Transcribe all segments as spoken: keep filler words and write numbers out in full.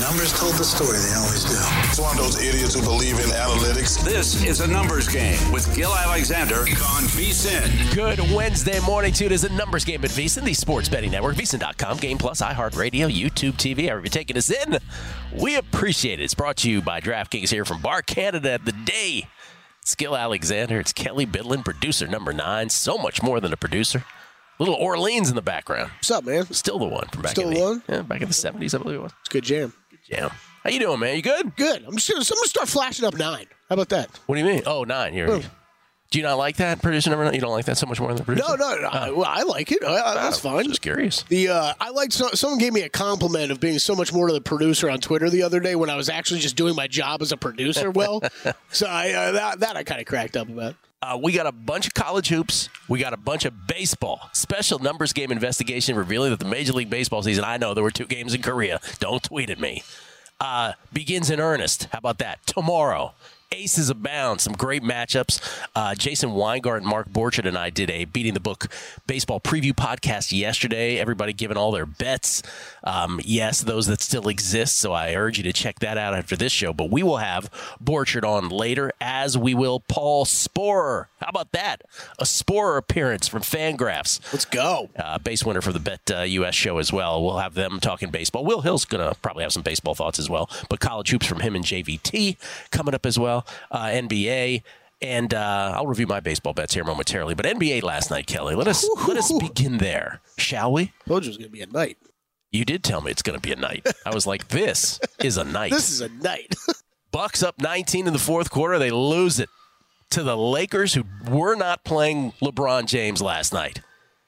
Numbers told the story. They always do. It's one of those idiots who believe in analytics. This is a numbers game with Gil Alexander on VSiN. Good Wednesday morning to you. It is a numbers game at VSiN, the sports betting network, V S I N dot com, Game Plus, iHeartRadio, YouTube T V. However you're taking us in, we appreciate it. It's brought to you by DraftKings here from Bar Canada. The day. It's Gil Alexander. It's Kelly Bidlin, producer number nine. So much more than a producer. Little Orleans in the background. What's up, man? Still the one from back Still in the the one? Yeah, back in the seventies, I believe it was. It's a good jam. Good jam. How you doing, man? You good? Good. I'm just gonna, so I'm gonna start flashing up nine. How about that? What do you mean? Oh, nine. You're, Oh. Do you not like that, producer number nine? You don't like that so much more than the producer? No, no, no. I, well, I like it. I, I, that's Oh, fine. Just curious. The uh, I liked so, someone gave me a compliment of being so much more to the producer on Twitter the other day when I was actually just doing my job as a producer. Well, so I, uh, that that I kind of cracked up about. Uh, we got a bunch of college hoops. We got a bunch of baseball. Special numbers game investigation revealing that the Major League Baseball season, I know there were two games in Korea. Don't tweet at me. Uh, begins in earnest. How about that? Tomorrow. Aces abound. Some great matchups. Uh, Jason Weingart and Mark Borchardt and I did a Beating the Book baseball preview podcast yesterday. Everybody giving all their bets. Um, yes, those that still exist, so I urge you to check that out after this show. But we will have Borchardt on later, as we will Paul Sporer. How about that? A Sporer appearance from Fangraphs. Let's go. Uh, base winner for the Bet uh, U S show as well. We'll have them talking baseball. Will Hill's going to probably have some baseball thoughts as well. But college hoops from him and J V T coming up as well. Uh, N B A, and uh, I'll review my baseball bets here momentarily. But N B A last night, Kelly. Let us let us begin there, shall we? Told you it was gonna be a night. You did tell me it's going to be a night. I was like, this is a night. This is a night. Bucks up nineteen in the fourth quarter. They lose it to the Lakers, who were not playing LeBron James last night.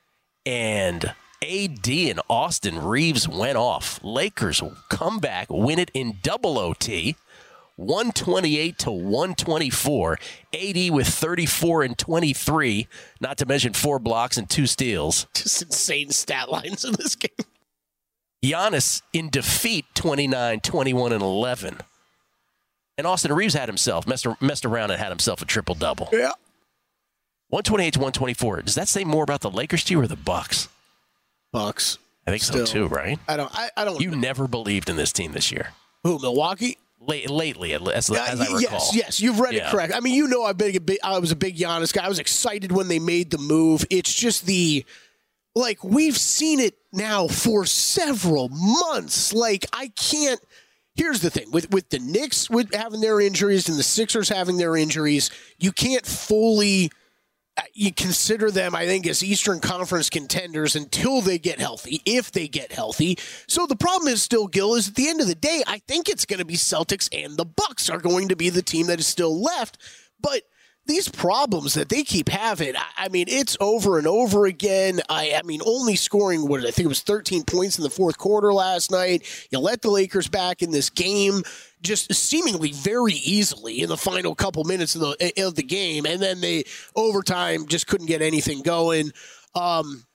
And A D and Austin Reeves went off. Lakers come back, win it in double O T. one twenty-eight to one twenty-four. A D with thirty-four and twenty-three, not to mention four blocks and two steals. Just insane stat lines in this game. Giannis in defeat, twenty-nine, twenty-one, and eleven. And Austin Reeves had himself, messed, messed around and had himself a triple-double. Yeah. one twenty-eight to one twenty-four. Does that say more about the Lakers to you or the Bucks? Bucks. I think Still. so too, right? I don't. I, I don't. You never believed in this team this year. Who? Milwaukee. Late, lately, as, as Uh, I recall. yes, yes, you've read Yeah. it correct. I mean, you know, I've been a big, I was a big Giannis guy. I was excited when they made the move. It's just the, like, we've seen it now for several months. Like, I can't. Here's the thing with with the Knicks with having their injuries and the Sixers having their injuries, you can't fully. You consider them, I think, as Eastern Conference contenders until they get healthy, if they get healthy. So the problem is still, Gil, is at the end of the day, I think it's going to be Celtics and the Bucks are going to be the team that is still left. But these problems that they keep having, I, I mean, it's over and over again. I, I mean, only scoring, what did I think it was thirteen points in the fourth quarter last night. You let the Lakers back in this game just seemingly very easily in the final couple minutes of the of the game, and then they overtime just couldn't get anything going. Um,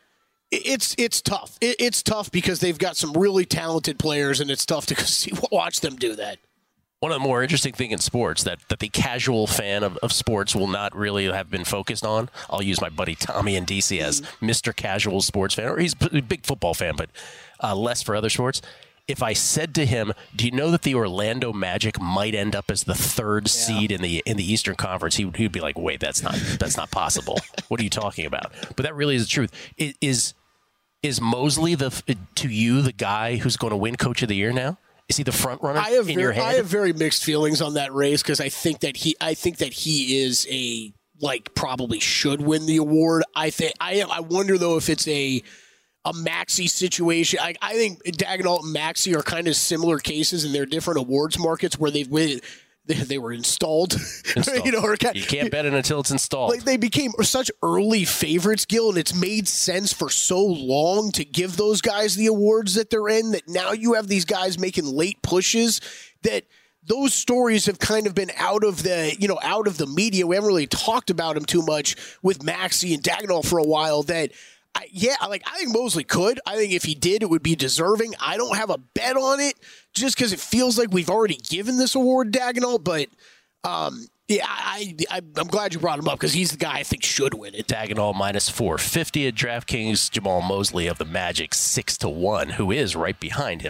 it's it's tough. It, it's tough because they've got some really talented players, and it's tough to see, watch them do that. One of the more interesting things in sports that, that the casual fan of, of sports will not really have been focused on. I'll use my buddy Tommy in D C as mm-hmm. Mister Casual Sports fan, or he's a big football fan, but uh, less for other sports. If I said to him, do you know that the Orlando Magic might end up as the third yeah. seed in the in the Eastern Conference, he would he'd be like, wait, that's not that's not possible. What are you talking about? But that really is the truth. It is is Mosley the to you the guy who's going to win Coach of the Year now? Is he the front runner I have in very, your head? I have very mixed feelings on that race because I think that he I think that he is a like probably should win the award. I think I I wonder though if it's a a Maxey situation. I, I think Daigneault and Maxey are kind of similar cases in their different awards markets where they've they, they were installed. installed. you know, or kind, you can't bet it until it's installed. Like they became such early favorites, Gil, and it's made sense for so long to give those guys the awards that they're in that now you have these guys making late pushes that those stories have kind of been out of the, you know, out of the media. We haven't really talked about them too much with Maxey and Daigneault for a while that I, yeah, like I think Mosley could. I think if he did, it would be deserving. I don't have a bet on it just because it feels like we've already given this award to Daigneault. But um, yeah, I, I, I'm glad you brought him up because he's the guy I think should win it. Daigneault minus four fifty at DraftKings. Jamal Mosley of the Magic six to one, who is right behind him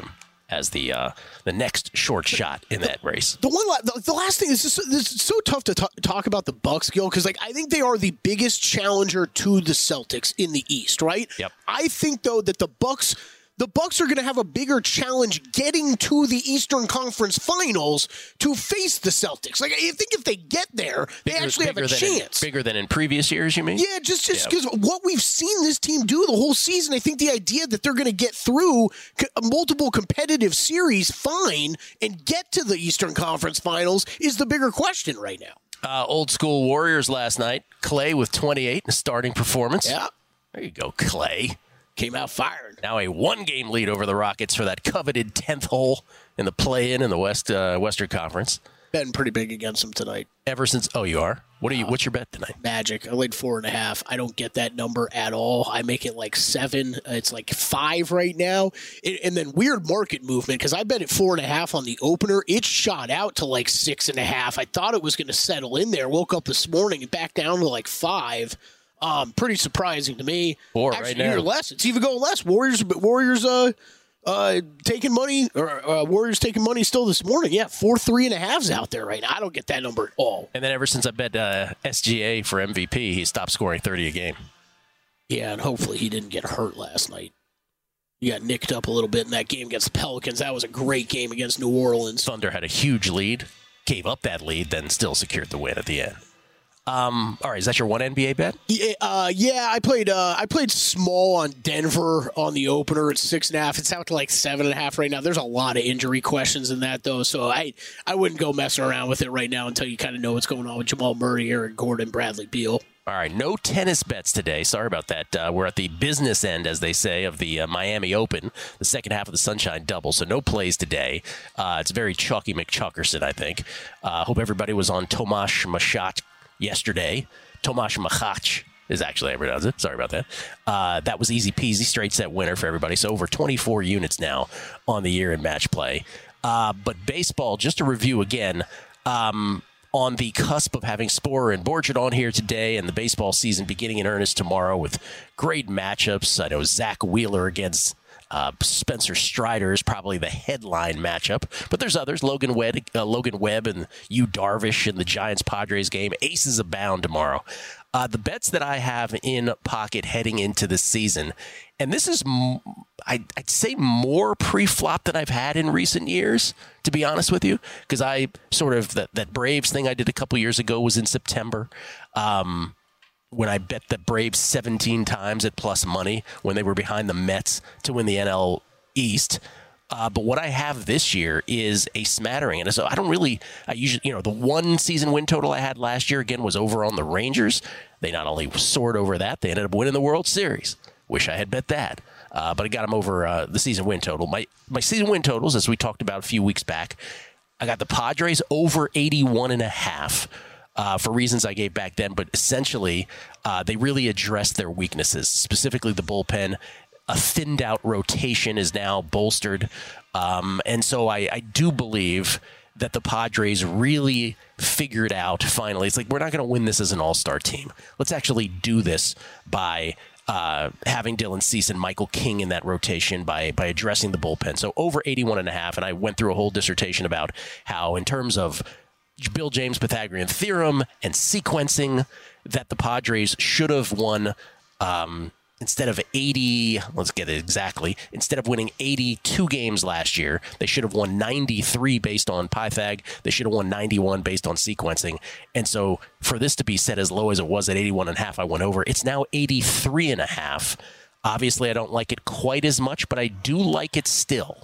as the uh, the next short shot in that race. The one, the, the last thing is just, this is so tough to t- talk about the Bucks, Gil, because like I think they are the biggest challenger to the Celtics in the East, right? Yep. I think though that the Bucks. The Bucks are going to have a bigger challenge getting to the Eastern Conference Finals to face the Celtics. Like, I think if they get there, they Bigger, actually have a chance. In, bigger than in previous years, you mean? Yeah, just just because yeah. what we've seen this team do the whole season, I think the idea that they're going to get through multiple competitive series fine and get to the Eastern Conference Finals is the bigger question right now. Uh, old school Warriors last night. Clay with twenty-eight in a starting performance. Yeah. There you go, Clay. Came out firing. Now a one-game lead over the Rockets for that coveted tenth hole in the play-in in the West uh, Western Conference. Betting pretty big against them tonight. Ever since, oh, you are? What are you? Uh, what's your bet tonight? Magic. I laid four and a half. I don't get that number at all. I make it like seven. It's like five right now. It, and then weird market movement because I bet it four and a half on the opener. It shot out to like six and a half. I thought it was going to settle in there. Woke up this morning and back down to like five. Um, pretty surprising to me. Four Actually, right now. Even less. It's even going less. Warriors, Warriors, uh, uh, taking money or uh, Warriors taking money still this morning. Yeah, four, three and a halves out there right now. I don't get that number at all. And then ever since I bet uh, S G A for M V P, he stopped scoring thirty a game. Yeah, and hopefully he didn't get hurt last night. He got nicked up a little bit in that game against the Pelicans. That was a great game against New Orleans. Thunder had a huge lead, gave up that lead, then still secured the win at the end. Um, all right, is that your one N B A bet? Yeah, uh, yeah I played uh, I played small on Denver on the opener at six and a half. It's out to like seven and a half right now. There's a lot of injury questions in that though, so I I wouldn't go messing around with it right now until you kind of know what's going on with Jamal Murray, Eric Gordon, Bradley Beal. All right, no tennis bets today. Sorry about that. Uh, we're at the business end, as they say, of the uh, Miami Open, the second half of the Sunshine Double, so no plays today. Uh, it's very chalky McChuckerson, I think. Uh, hope everybody was on Tomasz Machat yesterday. Tomasz Machat is actually how I pronounce it. Sorry about that. Uh, that was easy peasy, straight set winner for everybody. So over twenty-four units now on the year in match play. Uh, but baseball, just to review again, um, on the cusp of having Sporer and Borchard on here today and the baseball season beginning in earnest tomorrow with great matchups. I know Zach Wheeler against Uh, Spencer Strider is probably the headline matchup, but there's others. Logan Webb, uh, Logan Webb and Yu Darvish in the Giants-Padres game. Aces abound tomorrow. Uh, the bets that I have in pocket heading into the season, and this is, m- I'd, I'd say, more pre-flop than I've had in recent years, to be honest with you, because I sort of, that, that Braves thing I did a couple years ago was in September. Um... when I bet the Braves seventeen times at plus money when they were behind the Mets to win the N L East. Uh, but what I have this year is a smattering. And so I don't really, I usually, you know, the one season win total I had last year, again, was over on the Rangers. They not only soared over that, they ended up winning the World Series. Wish I had bet that. Uh, but I got them over uh, the season win total. My, my season win totals, as we talked about a few weeks back, I got the Padres over eighty-one and a half. Uh, for reasons I gave back then, but essentially uh, they really addressed their weaknesses, specifically the bullpen. A thinned-out rotation is now bolstered, um, and so I, I do believe that the Padres really figured out, finally, it's like, we're not going to win this as an all-star team. Let's actually do this by uh, having Dylan Cease and Michael King in that rotation, by by addressing the bullpen. So over eighty-one and a half, and I went through a whole dissertation about how, in terms of Bill James Pythagorean theorem and sequencing, that the Padres should have won um, instead of eighty, let's get it exactly, instead of winning eighty-two games last year, they should have won ninety-three based on Pythag. They should have won ninety-one based on sequencing. And so for this to be set as low as it was at eighty-one and a half, I went over. It's now eighty-three and a half. Obviously, I don't like it quite as much, but I do like it still.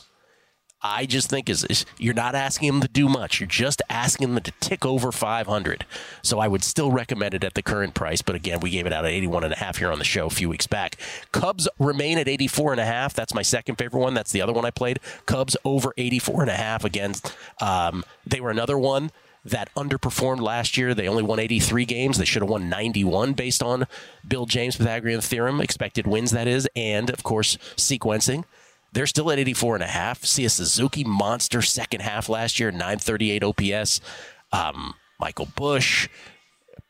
I just think is, is you're not asking him to do much. You're just asking him to tick over five hundred. So I would still recommend it at the current price. But again, we gave it out at eighty-one and a half here on the show a few weeks back. Cubs remain at eighty-four and a half. That's my second favorite one. That's the other one I played. Cubs over eighty-four and a half. Again, um, they were another one that underperformed last year. They only won eighty-three games. They should have won ninety-one based on Bill James Pythagorean theorem, expected wins, that is, and, of course, sequencing. They're still at eighty-four and a half. See a Suzuki monster second half last year, nine thirty-eight O P S. Um, Michael Busch,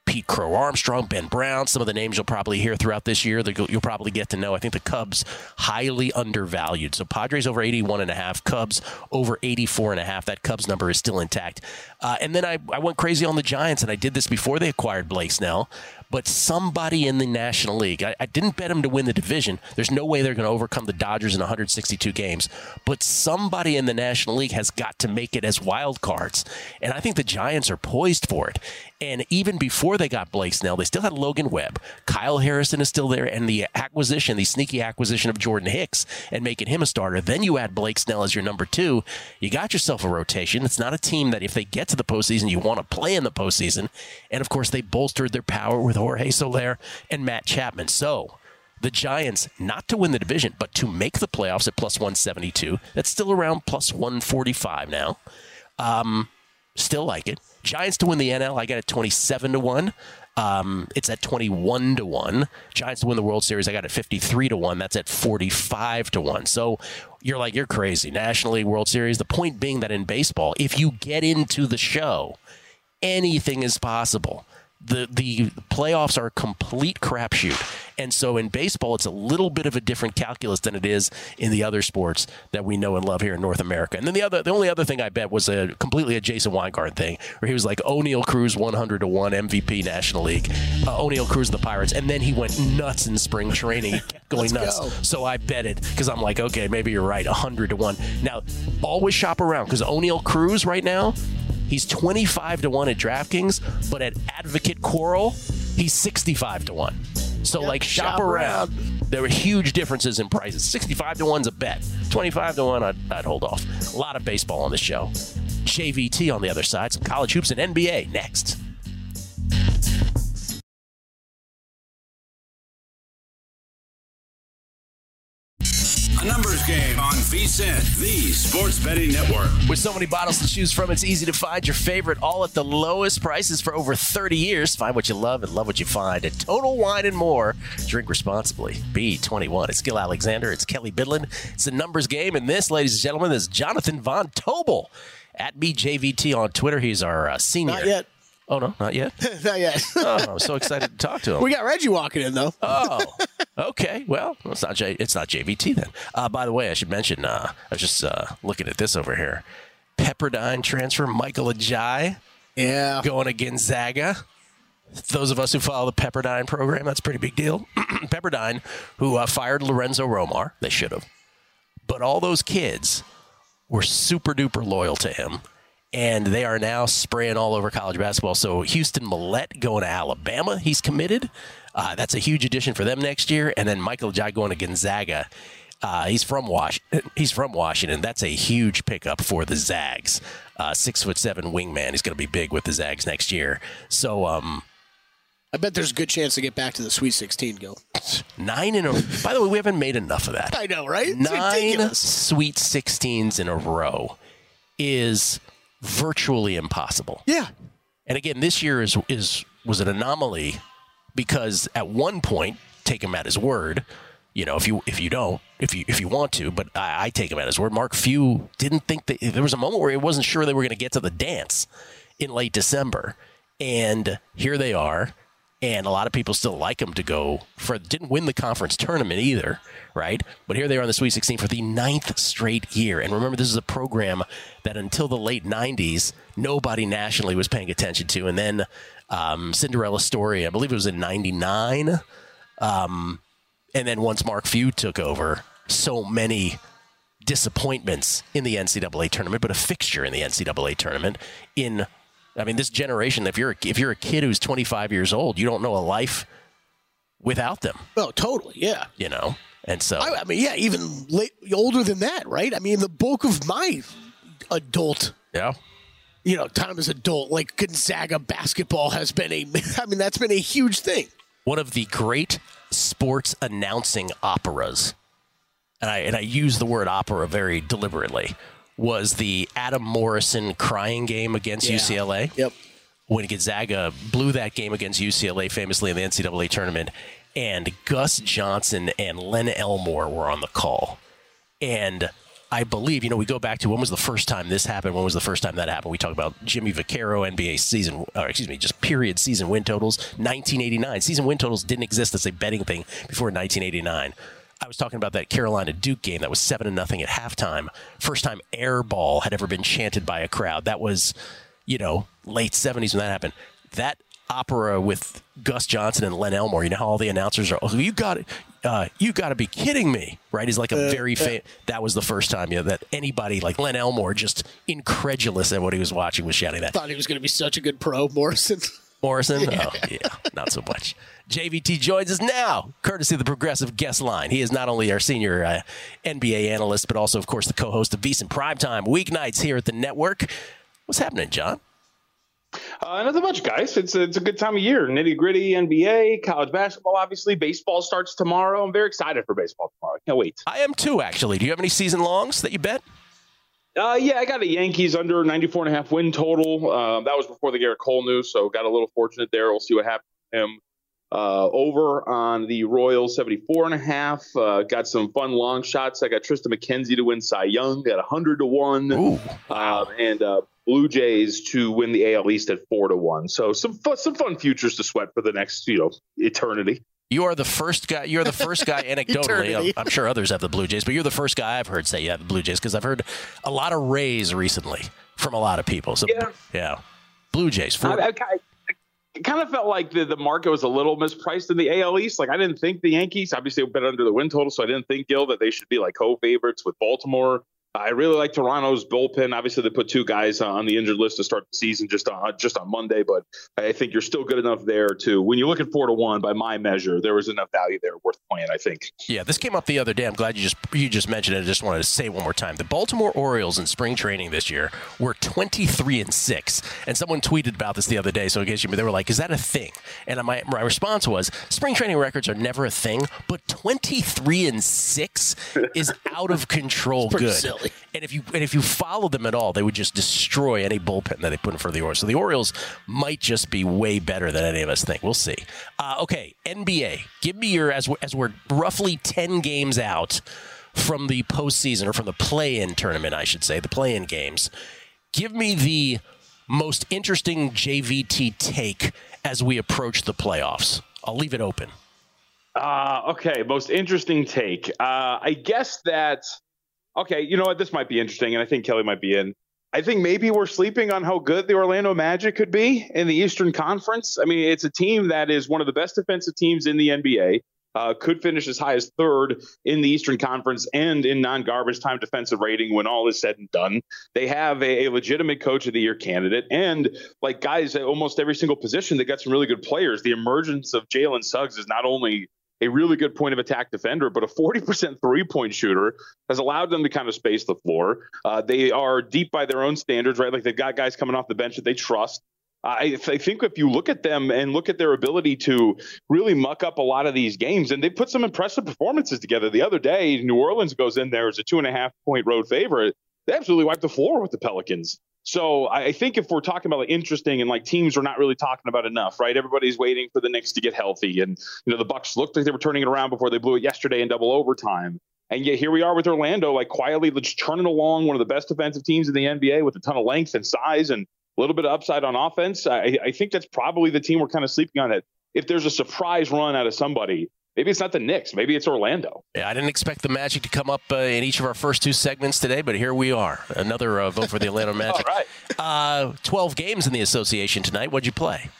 Pete Crow Armstrong, Ben Brown, some of the names you'll probably hear throughout this year that you'll probably get to know. I think the Cubs highly undervalued. So Padres over eighty-one and a half, Cubs over eighty-four and a half. That Cubs number is still intact. Uh, and then I, I went crazy on the Giants, and I did this before they acquired Blake Snell. But somebody in the National League, I, I didn't bet them to win the division. There's no way they're going to overcome the Dodgers in one hundred sixty-two games. But somebody in the National League has got to make it as wild cards. And I think the Giants are poised for it. And even before they got Blake Snell, they still had Logan Webb. Kyle Harrison is still there. And the acquisition, the sneaky acquisition of Jordan Hicks and making him a starter. Then you add Blake Snell as your number two. You got yourself a rotation. It's not a team that if they get to the postseason, you want to play in the postseason. And, of course, they bolstered their power with Jorge Soler and Matt Chapman. So the Giants, not to win the division, but to make the playoffs at plus one seventy-two. That's still around plus one forty-five now. Um, still like it. Giants to win the N L, I got it twenty-seven to one. Um, it's at twenty-one to one. Giants to win the World Series, I got it fifty-three to one. That's at forty-five to one. So you're like, you're crazy. National League World Series. The point being that in baseball, if you get into the show, anything is possible. The the playoffs are a complete crapshoot. And so in baseball, it's a little bit of a different calculus than it is in the other sports that we know and love here in North America. And then the other, the only other thing I bet was a completely a Jason Weingart thing, where he was like O'Neill Cruz one hundred to one, M V P National League, uh, O'Neill Cruz the Pirates, and then he went nuts in spring training, he kept going nuts. Go. So I bet it because I'm like, okay, maybe you're right, one hundred to one. Now, always shop around because O'Neill Cruz right now, he's twenty-five to one at DraftKings, but at Advocate Coral, he's sixty-five to one. So, yep, like, shop, shop around. around. There were huge differences in prices. sixty-five to one's a bet. twenty-five to one, I'd, I'd hold off. A lot of baseball on this show. J V T on the other side. Some college hoops and N B A next. A numbers game on V S I N, the sports betting network. With so many bottles to choose from, it's easy to find your favorite all at the lowest prices for over thirty years. Find what you love and love what you find at Total Wine and More. Drink responsibly. Be twenty-one. It's Gil Alexander. It's Kelly Bidlin. It's a numbers game. And this, ladies and gentlemen, is Jonathan Von Tobel at B J V T on Twitter. He's our uh, senior. Not yet. Oh, no, not yet? Not yet. Oh, I'm so excited to talk to him. We got Reggie walking in, though. Oh, okay. Well, it's not J, it's not J V T then. Uh, by the way, I should mention, uh, I was just uh, looking at this over here. Pepperdine transfer, Michael Ajayi. Yeah. Going to Gonzaga. Those of us who follow the Pepperdine program, that's a pretty big deal. Pepperdine, who uh, fired Lorenzo Romar. They should have. But all those kids were super duper loyal to him. And they are now spraying all over college basketball. So Houston Millett going to Alabama. He's committed. Uh, that's a huge addition for them next year. And then Michael Ajayi going to Gonzaga. Uh, he's from Was- He's from Washington. That's a huge pickup for the Zags. Uh, six foot seven wingman. He's going to be big with the Zags next year. So, um, I bet there's a good chance to get back to the Sweet sixteen, Gil. Nine in a. By the way, we haven't made enough of that. I know, right? It's Nine ridiculous. Sweet sixteens in a row is virtually impossible. Yeah. And again, this year is is was an anomaly because at one point, take him at his word. You know, if you if you don't, if you if you want to, but I, I take him at his word. Mark Few didn't think that there was a moment where he wasn't sure they were going to get to the dance in late December, and here they are. And a lot of people still like him to go for. Didn't win the conference tournament either, right? But here they are in the Sweet sixteen for the ninth straight year. And remember, this is a program that until the late nineties, nobody nationally was paying attention to. And then um, Cinderella Story, I believe it was in ninety-nine. Um, and then once Mark Few took over, so many disappointments in the N C double A tournament, but a fixture in the N C double A tournament in. I mean, this generation, if you're, if you're a kid who's twenty-five years old, you don't know a life without them. Oh, totally, yeah. You know? And so... I, I mean, yeah, even late, older than that, right? I mean, the bulk of my adult... Yeah. You know, time as adult, like Gonzaga basketball has been a... I mean, that's been a huge thing. One of the great sports announcing operas, and I, and I use the word opera very deliberately, was the Adam Morrison crying game against yeah. U C L A. Yep. When Gonzaga blew that game against U C L A famously in the N C double A tournament, and Gus Johnson and Len Elmore were on the call. And I believe, you know, we go back to when was the first time this happened? When was the first time that happened? We talk about Jimmy Vaccaro, N B A season, or excuse me, just period season win totals, nineteen eighty-nine. Season win totals didn't exist as a betting thing before nineteen eighty-nine. I was talking about that Carolina Duke game that was seven to nothing at halftime. First time air ball had ever been chanted by a crowd. That was, you know, late seventies when that happened. That opera with Gus Johnson and Len Elmore, you know how all the announcers are, oh, you got it. Uh, you got to be kidding me, right? He's like a uh, very fa- that was the first time, you know, that anybody like Len Elmore, just incredulous at what he was watching, was shouting that. Thought he was going to be such a good pro, Morrison. Morrison? Yeah. Oh, yeah, not so much. J V T joins us now, courtesy of the Progressive Guest Line. He is not only our senior uh, N B A analyst, but also, of course, the co-host of VSiN Primetime weeknights here at the network. What's happening, John? Uh, nothing much, guys. It's a, it's a good time of year. Nitty gritty, N B A, college basketball, obviously. Baseball starts tomorrow. I'm very excited for baseball tomorrow. I can't wait. I am too, actually. Do you have any season longs that you bet? Uh, yeah, I got the Yankees under ninety-four and a half win total. Uh, that was before the Garrett Cole news, so got a little fortunate there. We'll see what happens to him. Uh, over on the Royals, seventy-four and a half. Uh, got some fun long shots. I got Tristan McKenzie to win Cy Young at one hundred to one. Ooh. Uh, and uh, Blue Jays to win the A L East at four to one. So some fun, some fun futures to sweat for the next, you know, eternity. You are the first guy. You're the first guy, anecdotally. I'm, I'm sure others have the Blue Jays, but you're the first guy I've heard say you have the Blue Jays, because I've heard a lot of Rays recently from a lot of people. So yeah, yeah. Blue Jays. I, I, I, I kind of felt like the, the market was a little mispriced in the A L East. Like, I didn't think the Yankees, obviously, would bet under the win total, so I didn't think, Gil, that they should be like co-favorites with Baltimore. I really like Toronto's bullpen. Obviously, they put two guys on the injured list to start the season just on just on Monday, but I think you're still good enough there to, when you look at four to one, by my measure, there was enough value there worth playing, I think. Yeah, this came up the other day. I'm glad you just you just mentioned it. I just wanted to say one more time. The Baltimore Orioles in spring training this year were twenty-three and six, and someone tweeted about this the other day. So in case you, they were like, "Is that a thing?" And my my response was, "Spring training records are never a thing, but twenty-three and six is out of control good." Silly. And if you and if you follow them at all, they would just destroy any bullpen that they put in front of the Orioles. So the Orioles might just be way better than any of us think. We'll see. Uh, okay, N B A. Give me your, as we're, as we're roughly ten games out from the postseason, or from the play-in tournament, I should say, the play-in games. Give me the most interesting J V T take as we approach the playoffs. I'll leave it open. Uh, okay, most interesting take. Uh, I guess that... Okay, you know what? This might be interesting, and I think Kelly might be in. I think maybe we're sleeping on how good the Orlando Magic could be in the Eastern Conference. I mean, it's a team that is one of the best defensive teams in the N B A, uh, could finish as high as third in the Eastern Conference and in non-garbage time defensive rating when all is said and done. They have a, a legitimate Coach of the Year candidate, and like guys at almost every single position, they got some really good players. The emergence of Jalen Suggs is not only a really good point of attack defender, but a forty percent three-point shooter has allowed them to kind of space the floor. Uh, they are deep by their own standards, right? Like, they've got guys coming off the bench that they trust. I, I think if you look at them and look at their ability to really muck up a lot of these games, and they put some impressive performances together. The other day, New Orleans goes in there as a two and a half point road favorite. They absolutely wiped the floor with the Pelicans. So I think if we're talking about like interesting and like teams we're not really talking about enough, right? Everybody's waiting for the Knicks to get healthy. And, you know, the Bucks looked like they were turning it around before they blew it yesterday in double overtime. And yet here we are with Orlando, like quietly just churning along, one of the best defensive teams in the N B A with a ton of length and size and a little bit of upside on offense. I, I think that's probably the team we're kind of sleeping on. That if there's a surprise run out of somebody, maybe it's not the Knicks. Maybe it's Orlando. Yeah, I didn't expect the Magic to come up uh, in each of our first two segments today, but here we are. Another uh, vote for the Orlando Magic. All right. Uh, twelve games in the association tonight. What'd you play?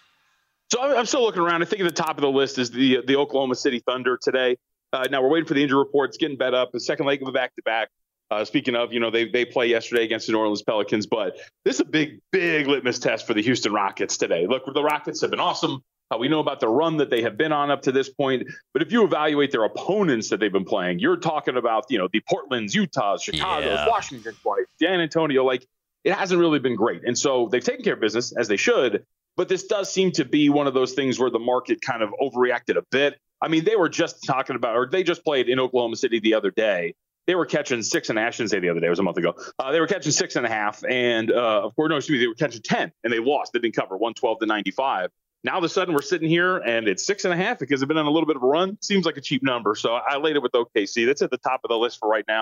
So I'm still looking around. I think at the top of the list is the the Oklahoma City Thunder today. Uh, now we're waiting for the injury report. It's getting bet up. The second leg of a back-to-back. Uh, speaking of, you know, they they play yesterday against the New Orleans Pelicans, but this is a big, big litmus test for the Houston Rockets today. Look, the Rockets have been awesome. Uh, we know about the run that they have been on up to this point. But if you evaluate their opponents that they've been playing, you're talking about, you know, the Portlands, Utahs, Chicago's, yeah. Washington, San Antonio. Like, it hasn't really been great. And so they've taken care of business, as they should. But this does seem to be one of those things where the market kind of overreacted a bit. I mean, they were just talking about, or they just played in Oklahoma City the other day. They were catching six and a half. I shouldn't say the other day. It was a month ago. Uh, they were catching six and a half. And, uh, of course, no, excuse me, they were catching ten, and they lost. They didn't cover one twelve to ninety-five. Now, all of a sudden, we're sitting here, and it's six and a half because they've been on a little bit of a run. Seems like a cheap number. So I laid it with O K C. That's at the top of the list for right now.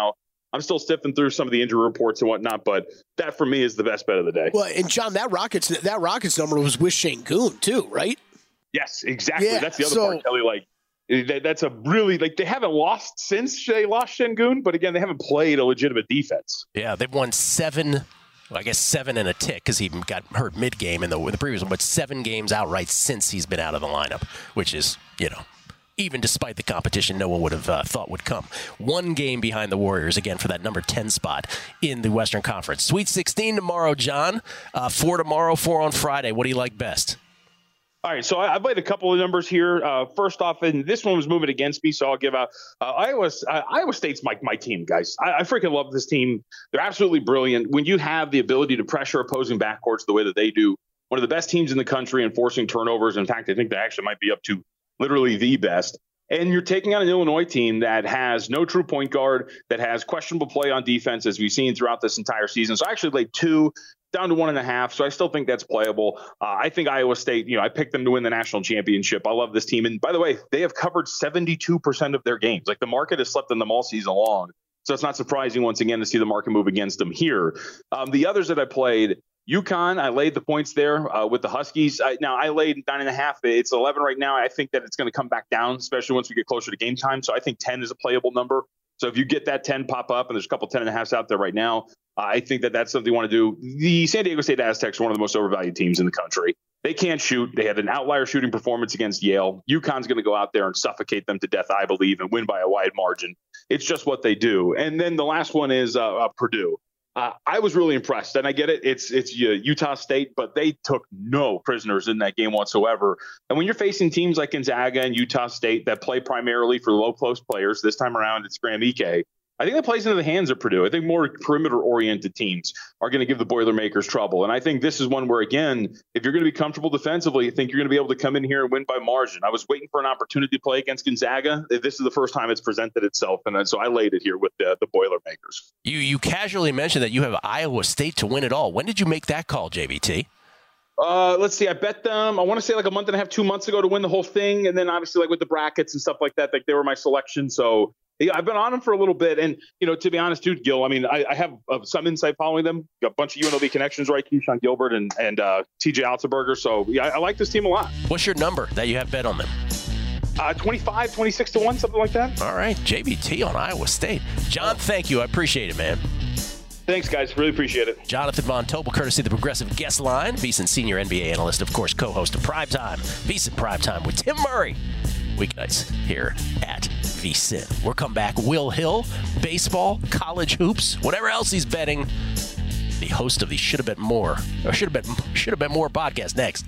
I'm still sifting through some of the injury reports and whatnot, but that for me is the best bet of the day. Well, and John, that Rockets that Rockets number was with Şengün too, right? Yes, exactly. Yeah, that's the other so, part, Kelly. Like that, that's a really like they haven't lost since they lost Şengün, but again, they haven't played a legitimate defense. Yeah, they've won seven. Well, I guess seven and a tick because he got hurt mid-game in the, in the previous one, but seven games outright since he's been out of the lineup, which is, you know, even despite the competition no one would have uh, thought would come. One game behind the Warriors, again, for that number ten spot in the Western Conference. Sweet sixteen tomorrow, John. Uh, four tomorrow, four on Friday. What do you like best? All right, so I, I played a couple of numbers here. Uh, first off, and this one was moving against me, so I'll give out uh, Iowa. Uh, Iowa State's my my team, guys. I, I freaking love this team. They're absolutely brilliant. When you have the ability to pressure opposing backcourts the way that they do, one of the best teams in the country in forcing turnovers. In fact, I think they actually might be up to literally the best. And you're taking on an Illinois team that has no true point guard, that has questionable play on defense, as we've seen throughout this entire season. So I actually laid two. Down to one and a half, so I still think that's playable. Uh, I think Iowa State, you know, I picked them to win the national championship. I love this team. And by the way, they have covered seventy-two percent of their games. Like the market has slept in them all season long. So it's not surprising once again to see the market move against them here. Um, the others that I played, UConn, I laid the points there uh, with the Huskies. I, now I laid nine and a half. It's eleven right now. I think that it's going to come back down, especially once we get closer to game time. So I think ten is a playable number. So if you get that ten pop up, and there's a couple ten and a halves out there right now, uh, I think that that's something you want to do. The San Diego State Aztecs are one of the most overvalued teams in the country. They can't shoot. They had an outlier shooting performance against Yale. UConn's going to go out there and suffocate them to death, I believe, and win by a wide margin. It's just what they do. And then the last one is uh, uh, Purdue. Uh, I was really impressed, and I get it. It's it's uh, Utah State, but they took no prisoners in that game whatsoever. And when you're facing teams like Gonzaga and Utah State that play primarily for low post players, this time around it's Graham Ike. I think that plays into the hands of Purdue. I think more perimeter-oriented teams are going to give the Boilermakers trouble. And I think this is one where, again, if you're going to be comfortable defensively, I think you're going to be able to come in here and win by margin. I was waiting for an opportunity to play against Gonzaga. This is the first time it's presented itself, and so I laid it here with the, the Boilermakers. You you casually mentioned that you have Iowa State to win it all. When did you make that call, J V T? Uh, let's see. I bet them, I want to say like a month and a half, two months ago to win the whole thing. And then obviously like with the brackets and stuff like that, like they were my selection. So yeah, I've been on them for a little bit. And, you know, to be honest, dude, Gil, I mean, I, I have uh, some insight following them. Got a bunch of U N L V connections, right? Keyshawn Gilbert and, and uh, T J Altenberger. So yeah, I, I like this team a lot. What's your number that you have bet on them? Uh, twenty-five, twenty-six to one, something like that. All right. J V T on Iowa State. John, thank you. I appreciate it, man. Thanks, guys. Really appreciate it. Jonathan Von Tobel, courtesy of the Progressive Guest Line. VSiN senior N B A analyst, of course, co-host of Primetime. VSiN Primetime with Tim Murray. Weeknights here at VSiN. We'll come back. Will Hill, baseball, college hoops, whatever else he's betting. The host of the Should Have Bet More, or Should Have Bet, Should Have Bet More podcast next.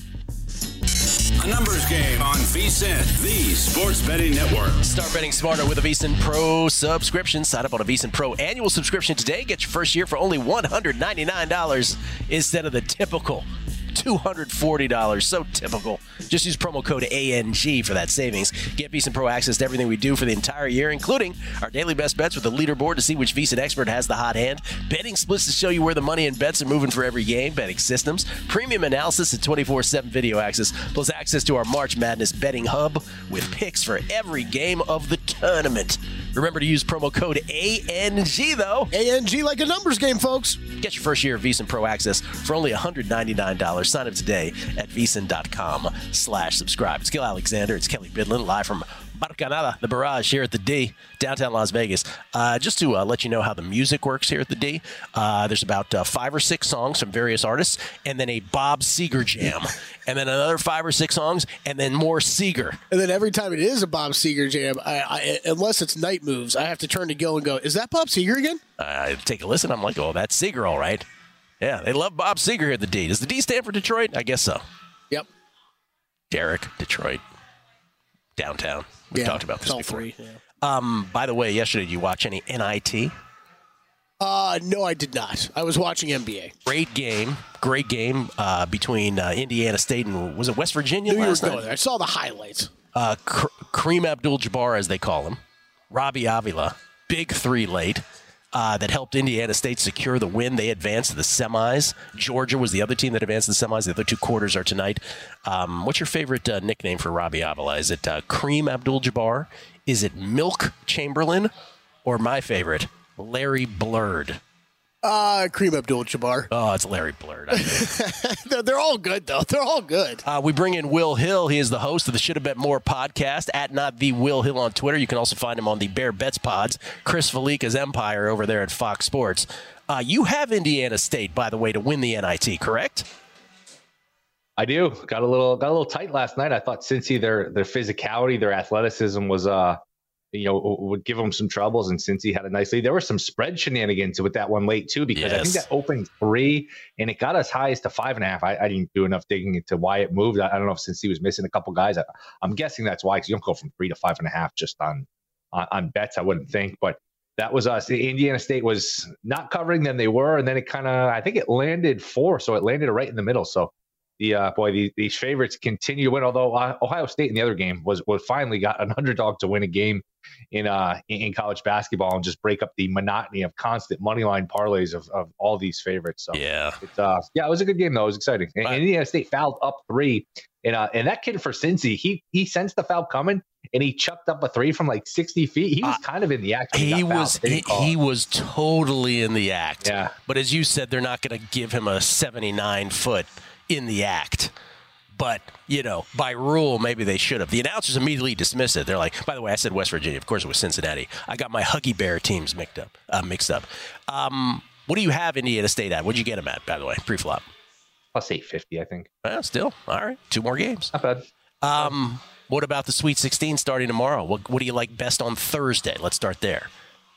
A numbers game on VSiN, the sports betting network. Start betting smarter with a VSiN Pro subscription. Sign up on a VSiN Pro annual subscription today. Get your first year for only one hundred ninety-nine dollars instead of the typical two hundred forty dollars. So typical. Just use promo code A N G for that savings. Get VSiN Pro access to everything we do for the entire year, including our daily best bets with the leaderboard to see which VSiN expert has the hot hand, betting splits to show you where the money and bets are moving for every game, betting systems, premium analysis, and twenty-four seven video access, plus access to our March Madness betting hub with picks for every game of the tournament. Remember to use promo code A N G, though. A N G like a numbers game, folks. Get your first year of VSiN Pro access for only one hundred ninety-nine dollars. Sign up today at VSiN.com slash subscribe. It's Gil Alexander. It's Kelly Bidlin, live from Barcanada, the Barrage here at the D, downtown Las Vegas. Uh, just to uh, let you know how the music works here at the D, uh, there's about uh, five or six songs from various artists, and then a Bob Seger jam, and then another five or six songs, and then more Seger. And then every time it is a Bob Seger jam, I, I, unless it's Night Moves, I have to turn to Gil and go, is that Bob Seger again? I uh, take a listen. I'm like, oh, that's Seger, all right. Yeah, they love Bob Seger here at the D. Does the D stand for Detroit? I guess so. Yep. Derek, Detroit, downtown. We've yeah, talked about this all before. Three, yeah. Um, by the way, yesterday, did you watch any N I T? Uh, no, I did not. I was watching N B A. Great game. Great game uh, between uh, Indiana State and, was it West Virginia Knew last you were night? going there. I saw the highlights. Uh, Kareem Abdul-Jabbar, as they call him. Robbie Avila. Big three late. Uh, that helped Indiana State secure the win. They advanced to the semis. Georgia was the other team that advanced to the semis. The other two quarters are tonight. Um, what's your favorite uh, nickname for Robbie Avila? Is it uh, Kareem Abdul-Jabbar? Is it Milk Chamberlain? Or my favorite, Larry Blurd. Uh, Kareem Abdul-Jabbar. Oh, it's Larry Blurd. they're, they're all good, though. They're all good. Uh, we bring in Will Hill. He is the host of the Should Have Bet More podcast, at Not The Will Hill on Twitter. You can also find him on the Bear Bets pods, Chris Felica's Empire over there at Fox Sports. Uh, you have Indiana State, by the way, to win the N I T, correct? I do. Got a little got a little tight last night. I thought Cincy, their their physicality, their athleticism was uh you know, would give them some troubles, and Cincy had a nice lead. There were some spread shenanigans with that one late too, because yes. I think that opened three and it got as high as to five and a half. I, I didn't do enough digging into why it moved. I, I don't know if Cincy was missing a couple guys. I, I'm guessing that's why, because you don't go from three to five and a half just on, on on bets. I wouldn't think, but that was us. Indiana State was not covering than they were, and then it kind of, I think it landed four, so it landed right in the middle. So the uh, boy, these, these favorites continue to win. Although uh, Ohio State in the other game was was finally got an underdog to win a game in uh in, in college basketball and just break up the monotony of constant money line parlays of, of all these favorites. So yeah, it's uh yeah, it was a good game though. It was exciting. And, and Indiana State fouled up three, and uh and that kid for Cincy, he he sensed the foul coming and he chucked up a three from like sixty feet. He was uh, kind of in the act. He, he was he, he was totally in the act. Yeah, but as you said, they're not going to give him a seventy-nine foot in the act. But, you know, by rule, maybe they should have. The announcers immediately dismiss it. They're like, by the way, I said West Virginia. Of course, it was Cincinnati. I got my Huggy Bear teams mixed up. Uh, mixed up. Um, what do you have Indiana State at? What'd you get them at, by the way, pre-flop? Plus eight fifty, I think. Well, still. All right. Two more games. Not bad. Um, what about the Sweet sixteen starting tomorrow? What, what do you like best on Thursday? Let's start there.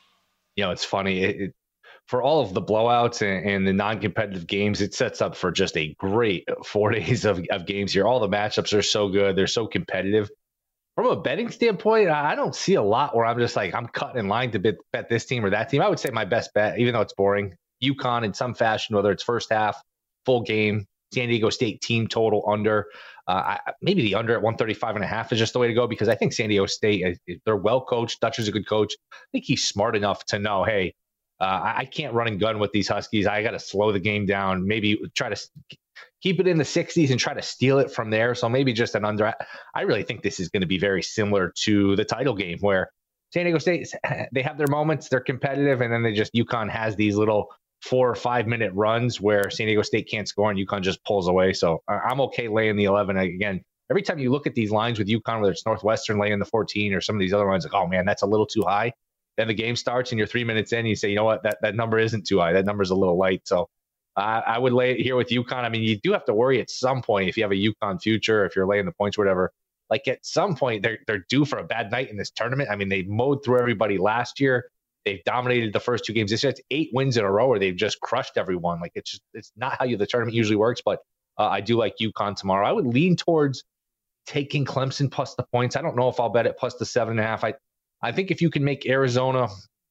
You know, it's funny. It, it, for all of the blowouts and, and the non-competitive games, it sets up for just a great four days of, of games here. All the matchups are so good. They're so competitive. From a betting standpoint, I don't see a lot where I'm just like, I'm cutting in line to bet, bet this team or that team. I would say my best bet, even though it's boring, UConn in some fashion, whether it's first half, full game, San Diego State team total under. Uh, I, maybe the under at one thirty-five and a half is just the way to go, because I think San Diego State, they're well coached. Dutcher's a good coach. I think he's smart enough to know, hey, Uh, I can't run and gun with these Huskies. I got to slow the game down, maybe try to keep it in the sixties and try to steal it from there. So maybe just an under. I really think this is going to be very similar to the title game where San Diego State, they have their moments, they're competitive, and then they just, UConn has these little four or five minute runs where San Diego State can't score and UConn just pulls away. So I'm okay laying the eleven. Again, every time you look at these lines with UConn, whether it's Northwestern laying the fourteen or some of these other lines, like, oh man, that's a little too high. Then the game starts and you're three minutes in and you say, you know what, that, that number isn't too high. That number is a little light. So uh, I would lay it here with UConn. I mean, you do have to worry at some point if you have a UConn future, if you're laying the points or whatever, like at some point they're, they're due for a bad night in this tournament. I mean, they mowed through everybody last year. They've dominated the first two games. This year it's eight wins in a row where they've just crushed everyone. Like it's just, it's not how you, the tournament usually works, but uh, I do like UConn tomorrow. I would lean towards taking Clemson plus the points. I don't know if I'll bet it plus the seven and a half. I, I think if you can make Arizona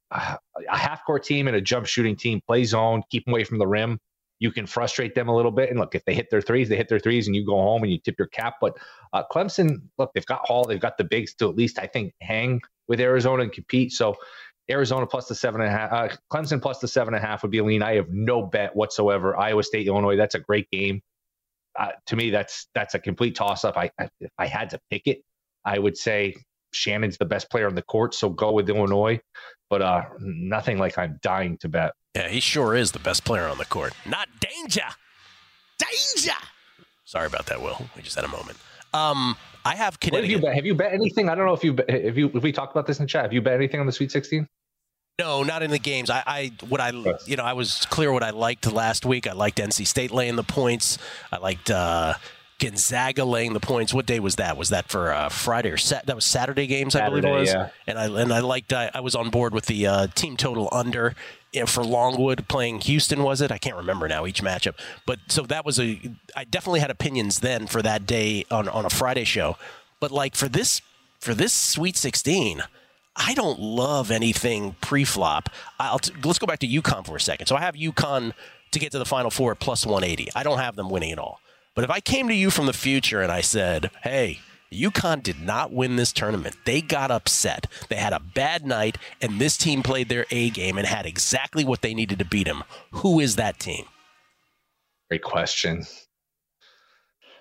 a half-court team and a jump shooting team, play zone, keep them away from the rim, you can frustrate them a little bit. And look, if they hit their threes, they hit their threes, and you go home and you tip your cap. But uh, Clemson, look, they've got Hall, they've got the bigs to at least, I think, hang with Arizona and compete. So Arizona plus the seven and a half, uh, Clemson plus the seven and a half would be a lean. I have no bet whatsoever. Iowa State, Illinois, that's a great game. Uh, to me, that's that's a complete toss-up. I, I if I had to pick it, I would say Shannon's the best player on the court, so go with Illinois. But uh, nothing like I'm dying to bet. Yeah, he sure is the best player on the court. Not danger. Danger. Sorry about that, Will. We just had a moment. Um, I have Connecticut. Have you bet? Have you bet anything? I don't know if you if you if we talked about this in the chat. Have you bet anything on the Sweet sixteen? No, not in the games. I, I what I you know I was clear what I liked last week. I liked N C State laying the points. I liked uh, Gonzaga laying the points. What day was that? Was that for uh, Friday or Sat? That was Saturday games, Saturday, I believe it was. Yeah. And I and I liked. I, I was on board with the uh, team total under you know, for Longwood playing Houston. Was it? I can't remember now each matchup. But so that was a. I definitely had opinions then for that day on on a Friday show. But like for this for this Sweet sixteen. I don't love anything pre-flop. I'll t- let's go back to UConn for a second. So I have UConn to get to the Final Four at plus one eighty. I don't have them winning it all. But if I came to you from the future and I said, hey, UConn did not win this tournament. They got upset. They had a bad night, and this team played their A game and had exactly what they needed to beat them. Who is that team? Great question.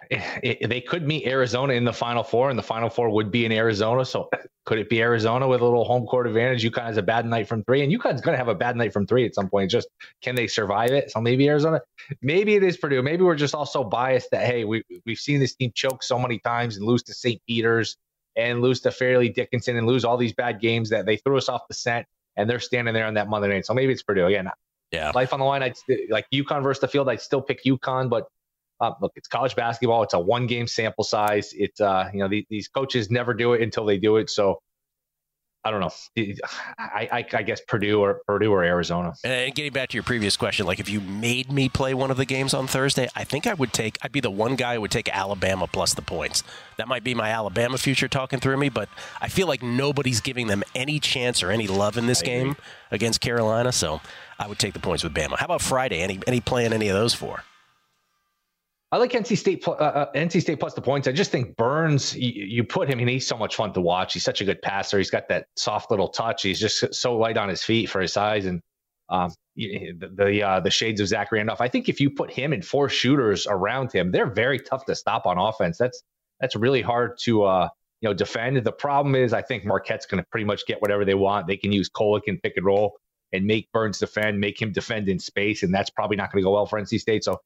it, it, they could meet Arizona in the Final Four, and the Final Four would be in Arizona. So could it be Arizona with a little home court advantage? UConn has a bad night from three, and UConn's going to have a bad night from three at some point. Just can they survive it? So maybe Arizona, maybe it is Purdue. Maybe we're just all so biased that, hey, we, we've seen this team choke so many times and lose to Saint Peter's and lose to Fairleigh Dickinson and lose all these bad games that they threw us off the scent, and they're standing there on that Monday night. So maybe it's Purdue. Again, yeah. Life on the line, I'd st- like UConn versus the field, I'd still pick UConn, but Uh, look, it's college basketball. It's a one-game sample size. It's uh, you know, the, these coaches never do it until they do it. So I don't know. I, I, I guess Purdue or Purdue or Arizona. And getting back to your previous question, like if you made me play one of the games on Thursday, I think I would take. I'd be the one guy who would take Alabama plus the points. That might be my Alabama future talking through me, but I feel like nobody's giving them any chance or any love in this game against Carolina. So I would take the points with Bama. How about Friday? Any any playing any of those for? I like N C State, uh, N C State plus the points. I just think Burns, you, you put him, and he's so much fun to watch. He's such a good passer. He's got that soft little touch. He's just so light on his feet for his size, and um, the the, uh, the shades of Zach Randolph. I think if you put him and four shooters around him, they're very tough to stop on offense. That's that's really hard to uh, you know defend. The problem is, I think Marquette's going to pretty much get whatever they want. They can use Kolek and pick and roll and make Burns defend, make him defend in space, and that's probably not going to go well for N C State. So.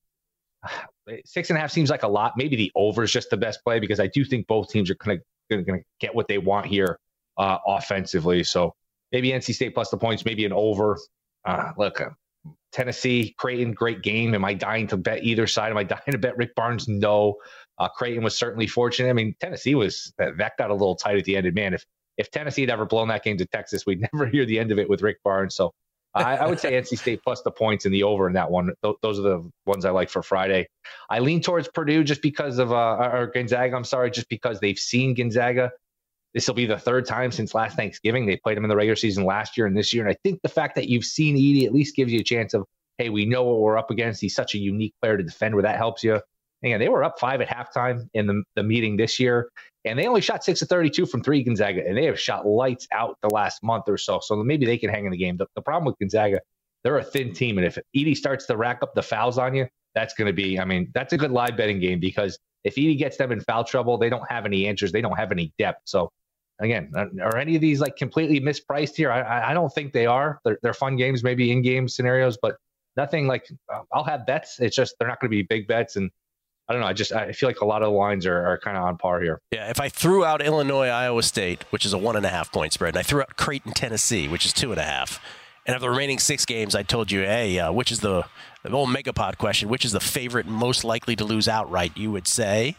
Six and a half seems like a lot. Maybe the over is just the best play because I do think both teams are going to get what they want here uh, offensively. So maybe N C State plus the points, maybe an over. Uh, look, uh, Tennessee, Creighton, great game. Am I dying to bet either side? Am I dying to bet Rick Barnes? No. Uh, Creighton was certainly fortunate. I mean, Tennessee was that, that got a little tight at the end. And man, if if Tennessee had ever blown that game to Texas, we'd never hear the end of it with Rick Barnes. So. I, I would say N C State plus the points and the over in that one. Th- those are the ones I like for Friday. I lean towards Purdue just because of, uh, or Gonzaga, I'm sorry, just because they've seen Gonzaga. This will be the third time since last Thanksgiving. They played them in the regular season last year and this year. And I think the fact that you've seen Edey at least gives you a chance of, hey, we know what we're up against. He's such a unique player to defend where that helps you. And they were up five at halftime in the, the meeting this year. And they only shot six of thirty-two from three, Gonzaga, and they have shot lights out the last month or so. So maybe they can hang in the game. The, the problem with Gonzaga, they're a thin team. And if Edey starts to rack up the fouls on you, that's going to be, I mean, that's a good live betting game because if Edey gets them in foul trouble, they don't have any answers. They don't have any depth. So again, are any of these like completely mispriced here? I, I don't think they are. They're, they're fun games, maybe in-game scenarios, but nothing like uh, I'll have bets. It's just they're not going to be big bets. And I don't know. I just I feel like a lot of the lines are, are kind of on par here. Yeah, if I threw out Illinois, Iowa State, which is a one and a half point spread, and I threw out Creighton, Tennessee, which is two and a half, and of the remaining six games, I told you, hey, uh, which is the, the old Megapod question, which is the favorite most likely to lose outright? You would say,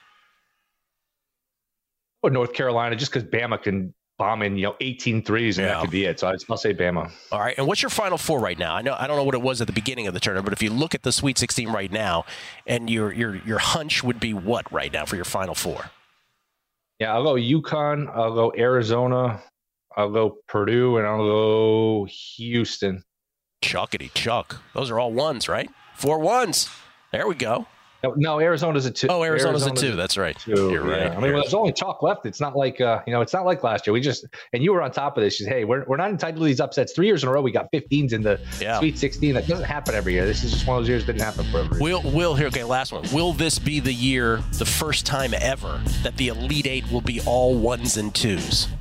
or North Carolina, just because Bama can bomb in, you know, eighteen threes, and yeah. that could be it. So I'll say Bama. All right. And what's your Final Four right now? I know I don't know what it was at the beginning of the tournament, but if you look at the Sweet sixteen right now, and your your your hunch would be what right now for your Final Four? Yeah, I'll go UConn. I'll go Arizona. I'll go Purdue, and I'll go Houston. Chuckity chuck. Those are all ones, right? Four ones. There we go. No, no, Arizona's a two. Oh, Arizona's, Arizona's a two. That's right. Two. You're right. Yeah. I mean, well, there's only chalk left. It's not like uh, you know, it's not like last year. We just and you were on top of this. Hey, we're we're not entitled to these upsets. Three years in a row, we got fifteens in the yeah. Sweet sixteen. That doesn't happen every year. This is just one of those years that didn't happen for every year. Will will here? Okay, last one. Will this be the year, the first time ever, that the Elite Eight will be all ones and twos?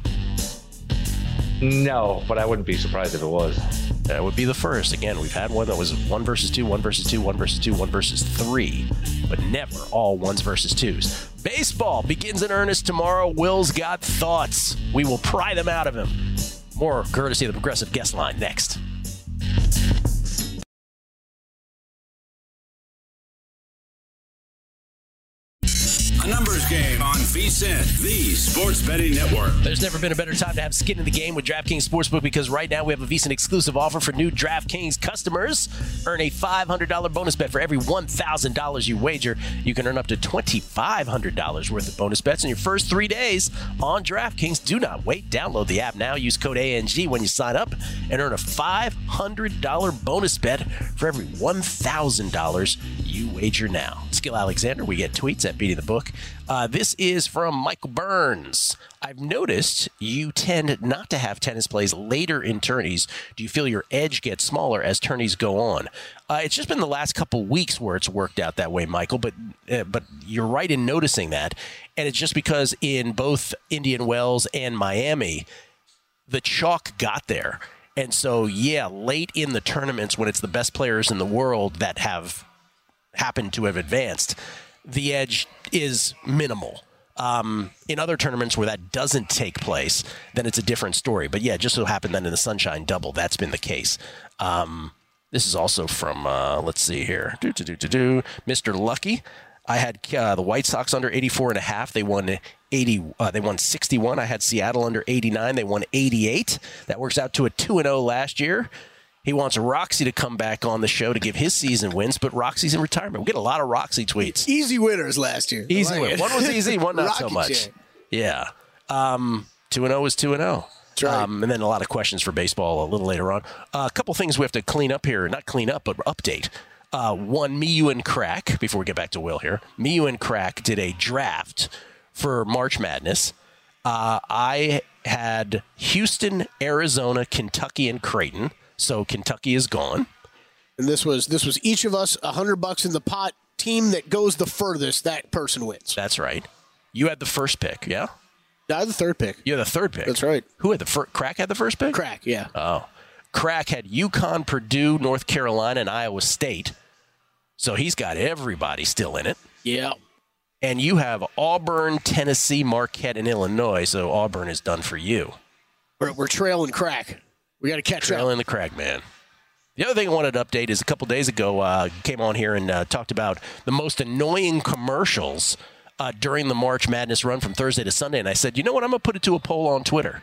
No, but I wouldn't be surprised if it was. That would be the first. Again, we've had one that was one versus two, one versus two, one versus two, one versus three, but never all ones versus twos. Baseball begins in earnest tomorrow. Will's got thoughts. We will pry them out of him. More courtesy of the Progressive Guest Line next. A numbers game on VSiN, the Sports Betting Network. There's never been a better time to have skin in the game with DraftKings Sportsbook because right now we have a VSiN exclusive offer for new DraftKings customers. Earn a five hundred dollars bonus bet for every one thousand dollars you wager. You can earn up to two thousand five hundred dollars worth of bonus bets in your first three days on DraftKings. Do not wait. Download the app now. Use code A N G when you sign up and earn a five hundred dollars bonus bet for every one thousand dollars you wager now. Skill Alexander, we get tweets at Beating the Book. Uh, this is from Michael Burns. I've noticed you tend not to have tennis plays later in tourneys. Do you feel your edge gets smaller as tourneys go on? Uh, it's just been the last couple weeks where it's worked out that way, Michael, but uh, but you're right in noticing that. And it's just because in both Indian Wells and Miami, the chalk got there. And so, yeah, late in the tournaments when it's the best players in the world that have happened to have advanced, the edge is minimal. Um, in other tournaments where that doesn't take place, then it's a different story. But yeah, just so happened that in the Sunshine Double, that's been the case. Um, this is also from, uh, let's see here, do, do, do, do, do. Mister Lucky. I had uh, the White Sox under eighty-four and a half. They won eighty. Uh, they won sixty-one. I had Seattle under eighty-nine. They won eighty-eight. That works out to a two and oh last year. He wants Roxy to come back on the show to give his season wins, but Roxy's in retirement. We get a lot of Roxy tweets. Easy winners last year. Easy like win. One was easy, one not so much. Chair. Yeah. Um, two and oh is two and oh. That's right. Um, and then a lot of questions for baseball a little later on. Uh, a couple things we have to clean up here. Not clean up, but update. Uh, one, me, you, and Crack, before we get back to Will here, me, you, and Crack did a draft for March Madness. Uh, I had Houston, Arizona, Kentucky, and Creighton. So Kentucky is gone. And this was this was each of us a hundred bucks in the pot. Team that goes the furthest, that person wins. That's right. You had the first pick, yeah? I had the third pick. You had the third pick. That's right. Who had the first? Crack had the first pick? Crack, yeah. Oh. Crack had UConn, Purdue, North Carolina, and Iowa State. So he's got everybody still in it. Yeah. And you have Auburn, Tennessee, Marquette, and Illinois. So Auburn is done for you. We're, we're trailing Crack. We got to catch Trailing up. the Crack, man. The other thing I wanted to update is a couple days ago, uh, came on here and uh, talked about the most annoying commercials uh, during the March Madness run from Thursday to Sunday. And I said, you know what? I'm going to put it to a poll on Twitter.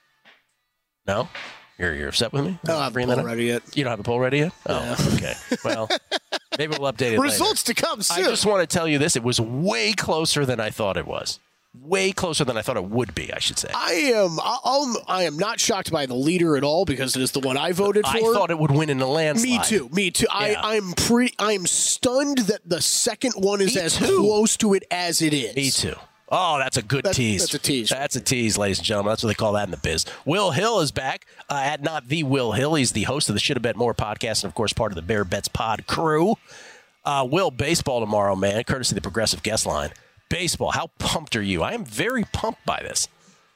No? You're, you're upset with me? I don't have a poll ready yet. You don't have a poll ready yet? Oh, Yeah. okay. Well, maybe we'll update it Results later. to come soon. I just want to tell you this. It was way closer than I thought it was. Way closer than I thought it would be, I should say. I am I'll, I am not shocked by the leader at all because it is the one I voted for. I thought it would win in a landslide. Me too. Me too. Yeah. I, I'm pre. I'm stunned that the second one is Me as too. close to it as it is. Me too. Oh, that's a good That's- tease. that's a tease. That's a tease, ladies and gentlemen. That's what they call that in the biz. Will Hill is back uh, at Not The Will Hill. He's the host of the Should Have Bet More podcast and, of course, part of the Bear Bets Pod crew. Uh, Will, baseball tomorrow, man, courtesy of the Progressive Guest Line. Baseball, how pumped are you? I am very pumped by this.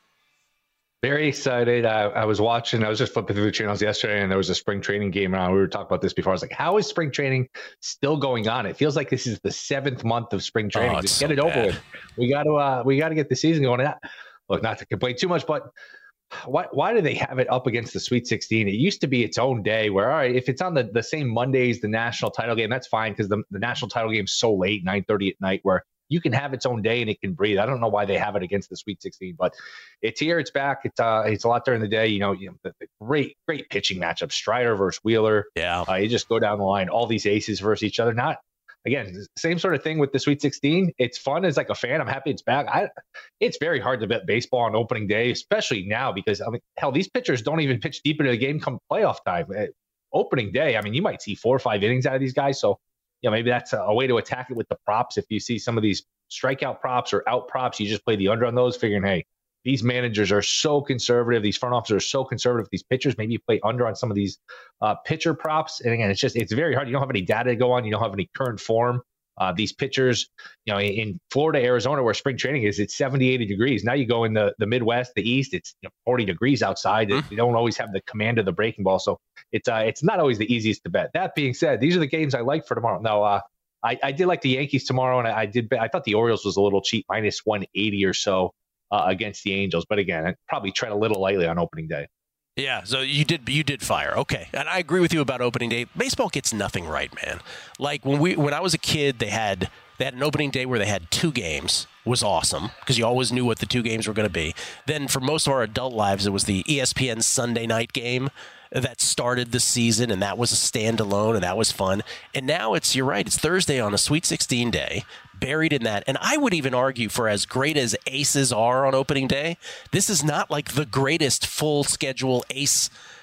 Very excited. I, I was watching, I was just flipping through the channels yesterday, and there was a spring training game around. We were talking about this before. I was like, how is spring training still going on? It feels like this is the seventh month of spring training. Oh, Just it's get so it over bad. with. We got to uh, we got to get the season going. Look, not to complain too much, but why why do they have it up against the Sweet sixteen? It used to be its own day where, all right, if it's on the, the same Mondays, the national title game, that's fine because the, the national title game's so late, nine thirty at night, where you can have its own day and it can breathe. I don't know why they have it against the Sweet sixteen, but it's here, it's back. It's uh, it's a lot during the day. You know, you know the, the great, great pitching matchup, Strider versus Wheeler. Yeah. Uh, you just go down the line, all these aces versus each other. Not, again, same sort of thing with the Sweet sixteen. It's fun as like a fan. I'm happy it's back. I, it's very hard to bet baseball on opening day, especially now because, I mean, hell, these pitchers don't even pitch deep into the game come playoff time. Uh, opening day, I mean, you might see four or five innings out of these guys. So, you know, maybe that's a, a way to attack it with the props. If you see some of these strikeout props or out props, you just play the under on those, figuring, hey, these managers are so conservative. These front officers are so conservative. These pitchers, maybe you play under on some of these uh, pitcher props. And again, it's just, it's very hard. You don't have any data to go on. You don't have any current form. Uh, these pitchers, you know, in, in Florida, Arizona, where spring training is, it's seventy, eighty degrees. Now you go in the, the Midwest, the East, it's you know, forty degrees outside. Mm-hmm. You don't always have the command of the breaking ball. So it's uh, it's not always the easiest to bet. That being said, these are the games I like for tomorrow. Now, uh, I, I did like the Yankees tomorrow, and I, I did. I thought the Orioles was a little cheap, minus one eighty or so uh, against the Angels. But again, I'd probably tread a little lightly on opening day. Yeah, so you did you did fire. Okay. And I agree with you about opening day. Baseball gets nothing right, man. Like when we when I was a kid, they had they had an opening day where they had two games. Was awesome because you always knew what the two games were going to be. Then for most of our adult lives, it was the E S P N Sunday night game that started the season, and that was a standalone, and that was fun. And now it's, you're right, it's Thursday on a Sweet sixteen day, buried in that. And I would even argue, for as great as aces are on opening day, this is not like the greatest full schedule ace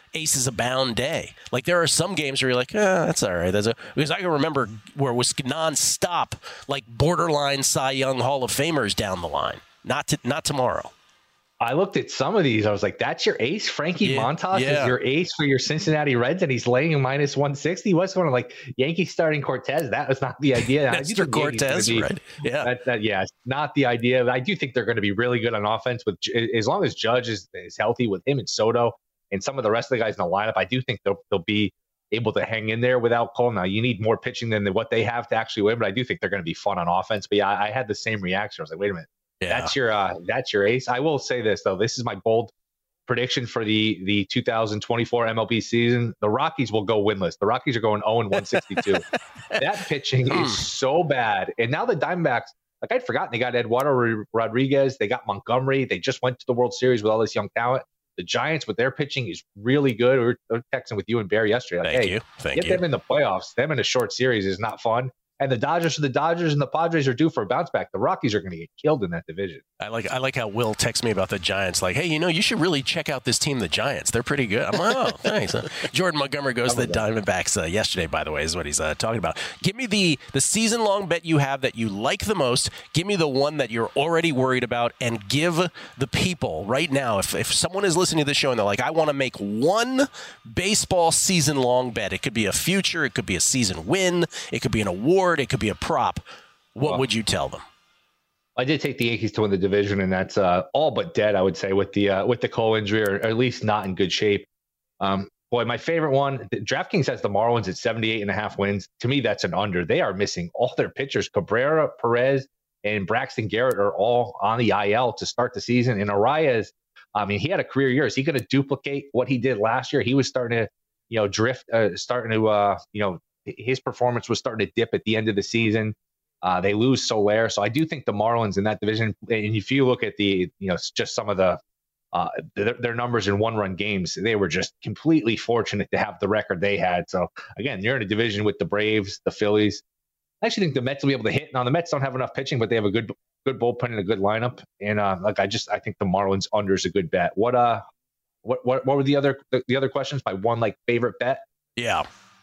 aces abound day. Like there are some games where you're like, eh, that's all right. That's a, because I can remember where it was nonstop, like borderline Cy Young Hall of Famers down the line. Not to, not tomorrow. I looked at some of these. I was like, that's your ace? Frankie Yeah, Montas yeah. is your ace for your Cincinnati Reds, and he's laying minus one sixty? What's going on? Like, Yankees starting Cortez? That was not the idea. That's for Cortez, be, right? Yeah. That, that, yeah, it's not the idea. I do think they're going to be really good on offense with as long as Judge is, is healthy with him and Soto and some of the rest of the guys in the lineup. I do think they'll, they'll be able to hang in there without Cole. Now, you need more pitching than what they have to actually win, but I do think they're going to be fun on offense. But yeah, I, I had the same reaction. I was like, wait a minute. Yeah. That's your uh, that's your ace. I will say this though. This is my bold prediction for the the two thousand twenty-four M L B season. The Rockies will go winless. The Rockies are going oh and one sixty-two. That pitching is so bad. And now the Diamondbacks, like I'd forgotten, they got Eduardo Rodriguez. They got Montgomery. They just went to the World Series with all this young talent. The Giants with their pitching is really good. We were texting with you and Bear yesterday. Like, Thank hey, you. Thank get you. them in the playoffs. Them in a short series is not fun. And the Dodgers are the Dodgers, and the Padres are due for a bounce back. The Rockies are going to get killed in that division. I like I like how Will texts me about the Giants. Like, hey, you know, you should really check out this team, the Giants. They're pretty good. I'm like, oh, thanks. Jordan Montgomery goes to the Diamondbacks uh, yesterday, by the way, is what he's uh, talking about. Give me the, the season-long bet you have that you like the most. Give me the one that you're already worried about, and give the people right now, if, if someone is listening to this show and they're like, I want to make one baseball season-long bet. It could be a future. It could be a season win. It could be an award. It could be a prop. What Well, would you tell them? I did take the Yankees to win the division, and that's uh, all but dead, I would say, with the uh, with the Cole injury, or at least not in good shape. Um, boy, my favorite one, the DraftKings has the Marlins at seventy-eight and a half wins. To me, that's an under. They are missing all their pitchers. Cabrera, Perez, and Braxton Garrett are all on the I L to start the season. And Arias, I mean, he had a career year. Is he going to duplicate what he did last year? He was starting to, you know, drift, uh, starting to, uh, you know, his performance was starting to dip at the end of the season. Uh, they lose Soler. So I do think the Marlins in that division, and if you look at the, you know, just some of the, uh, their, their numbers in one-run games, they were just completely fortunate to have the record they had. So again, you're in a division with the Braves, the Phillies. I actually think the Mets will be able to hit. Now the Mets don't have enough pitching, but they have a good, good bullpen and a good lineup. And uh, like I just, I think the Marlins under is a good bet. What uh, what what what were the other the, the other questions? My one like favorite bet. Yeah.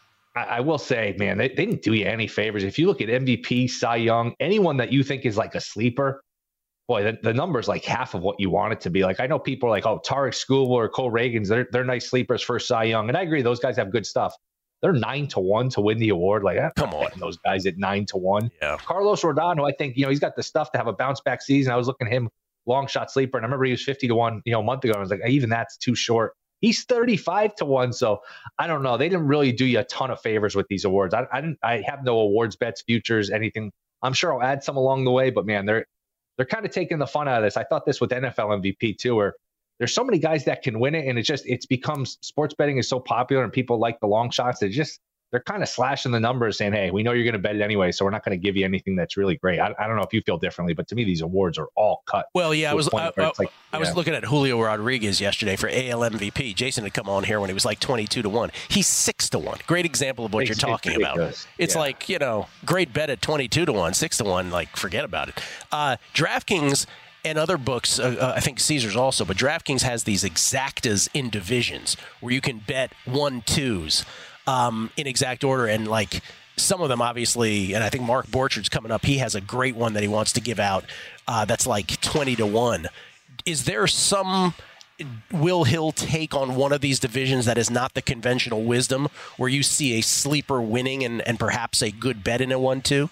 I will say, man, they, they didn't do you any favors. If you look at M V P, Cy Young, anyone that you think is like a sleeper, boy, the, the number's like half of what you want it to be. Like, I know people are like, oh, Tarek Skubal or Cole Reagans, they're, they're nice sleepers for Cy Young. And I agree, those guys have good stuff. They're nine to one to win the award. Like, I'm Come on. those guys at nine to one. Yeah. Carlos Rodon, I think, you know, he's got the stuff to have a bounce back season. I was looking at him long shot sleeper, and I remember he was fifty to one, you know, a month ago. And I was like, even that's too short. He's thirty-five to one. So I don't know. They didn't really do you a ton of favors with these awards. I, I didn't, I have no awards, bets, futures, anything. I'm sure I'll add some along the way, but man, they're, they're kind of taking the fun out of this. I thought this with N F L M V P too, where there's so many guys that can win it. And it just, it's becomes sports betting is so popular and people like the long shots. They just, they're kind of slashing the numbers saying, hey, we know you're going to bet it anyway, so we're not going to give you anything that's really great. I, I don't know if you feel differently, but to me, these awards are all cut. Well, yeah, I was I, I, like, I was yeah. looking at Julio Rodriguez yesterday for A L M V P. Jason had come on here when he was like twenty-two to one. He's six to one. Great example of what It's- you're talking it's about. ridiculous. It's Yeah. like, you know, great bet at twenty-two to one, six to one, like forget about it. Uh, DraftKings and other books, uh, uh, I think Caesars also, but DraftKings has these exactas in divisions where you can bet one twos um, in exact order, and like some of them obviously, and I think Mark Borchard's coming up. He has a great one that he wants to give out uh, that's like twenty to one. Is there some Will Hill take on one of these divisions that is not the conventional wisdom, where you see a sleeper winning and, and perhaps a good bet in a one two?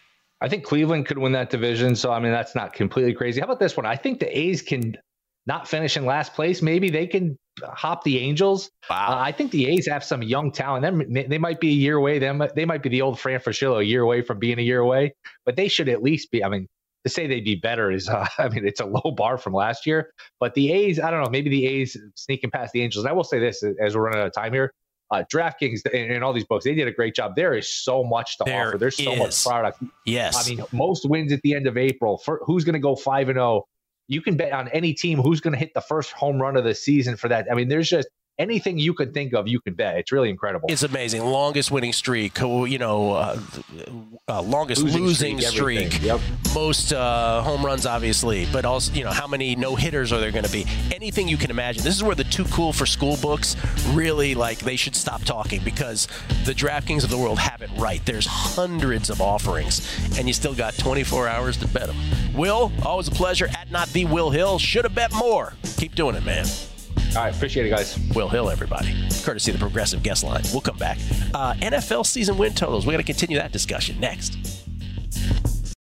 I think Cleveland could win that division. So, I mean, that's not completely crazy. How about this one? I think the A's can not finish in last place. Maybe they can hop the Angels. Wow. Uh, I think the A's have some young talent. They, they might be a year away. They might, they might be the old Fran Fraschillo, a year away from being a year away. But they should at least be, I mean, to say they'd be better is, uh, I mean, it's a low bar from last year. But the A's, I don't know, maybe the A's sneaking past the Angels. And I will say this as we're running out of time here. Uh, DraftKings and, and all these books, they did a great job. There is so much to There offer. There's so is. much product. Yes. I mean, most wins at the end of April. For, who's going to go five and zero? You can bet on any team who's going to hit the first home run of the season for that. I mean, there's just anything you can think of, you can bet. It's really incredible. It's amazing. Longest winning streak, you know, uh, uh, longest losing, losing streak, streak. Yep. most uh, home runs, obviously, but also, you know, how many no hitters are there going to be? Anything you can imagine. This is where the Too Cool for School books really, like, they should stop talking, because the DraftKings of the world have it right. There's hundreds of offerings, and you still got twenty-four hours to bet them. Will, always a pleasure. At Not The Will Hill. Should have bet more. Keep doing it, man. All right, appreciate it, guys. Will Hill, everybody. Courtesy of the Progressive Guest Line. We'll come back. Uh, N F L season win totals. We got to continue that discussion next.